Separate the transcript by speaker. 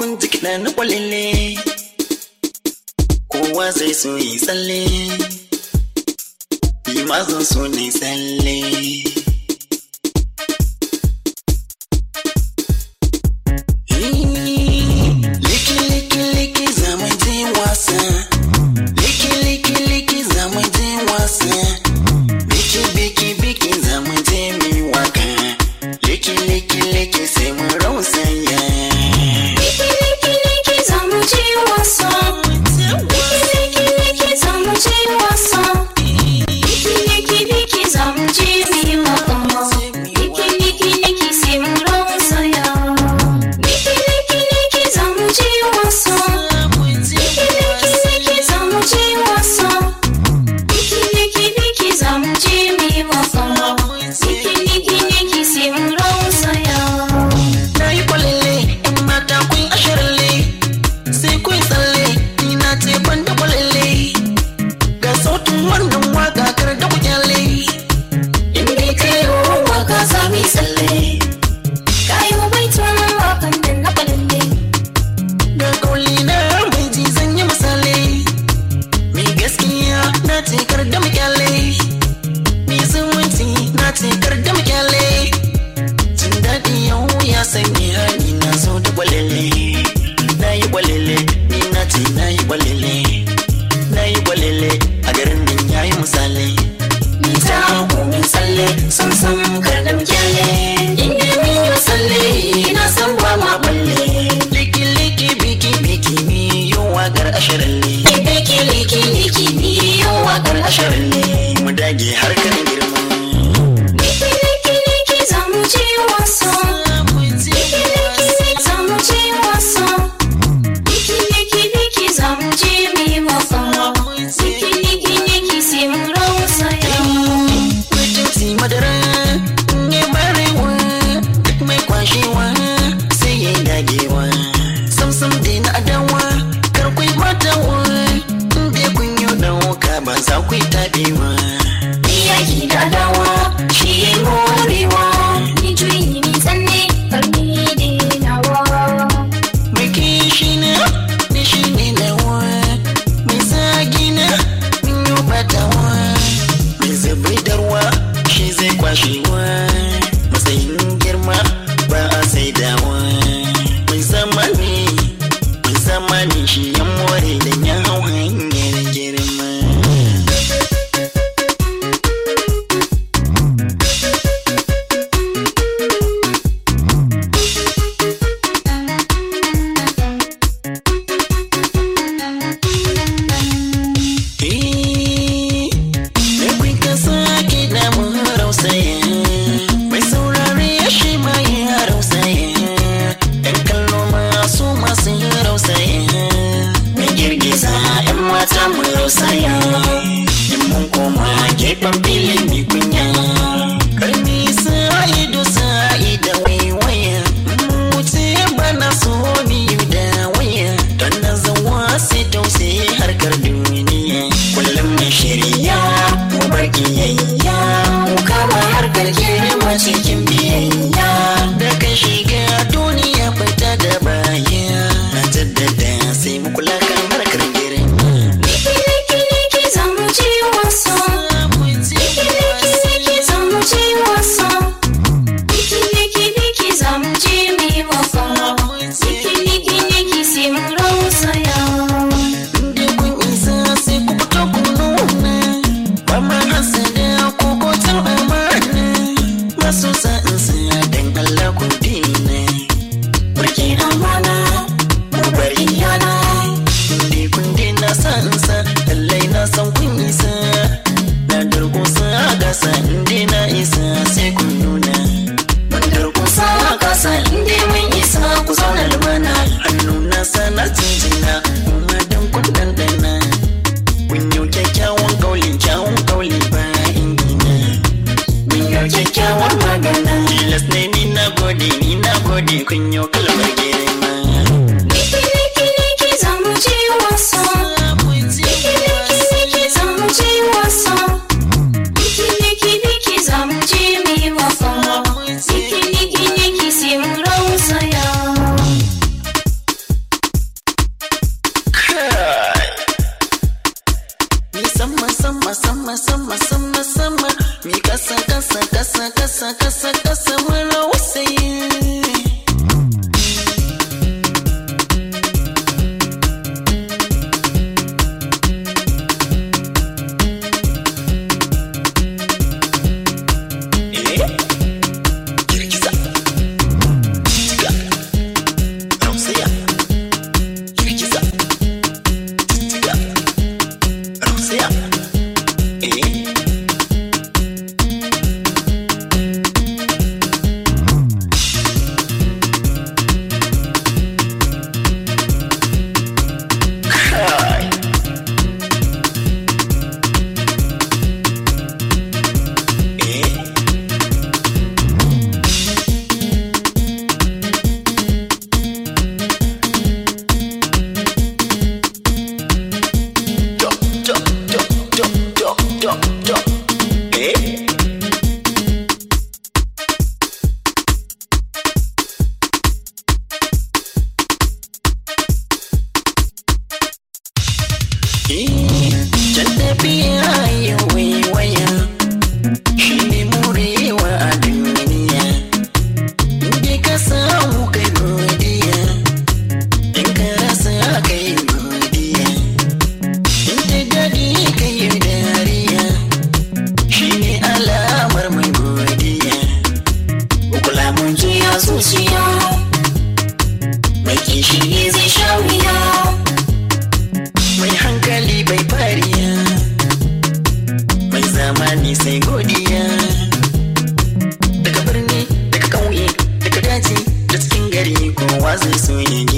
Speaker 1: kun ji kiɗa na kwalele kowa zai so yi tsalle yi mazan so ne tsalle liki liki liki zaman je wasa liki liki liki zaman je wasa biki biki biki zaman je mi waka liki liki liki sai mun rausaya sama sama sama mi kasa kasa kasa kasa kasa kasa mara wasaye. Can tafiya yi waiwaya shi ne murewa a duniya. In ka samu kai godiya, in ka rasa kai godiya. In ta daɗi kai yi dariya, shi ne alamar mai godiya. Kula mun juya zuciya, mai kishi ne zai sha wuya. Mai hankali bai fariya, mai zamani sai godiya. Daga birni, daga ƙauye, daga daji, da cikin gari kowa zai so yin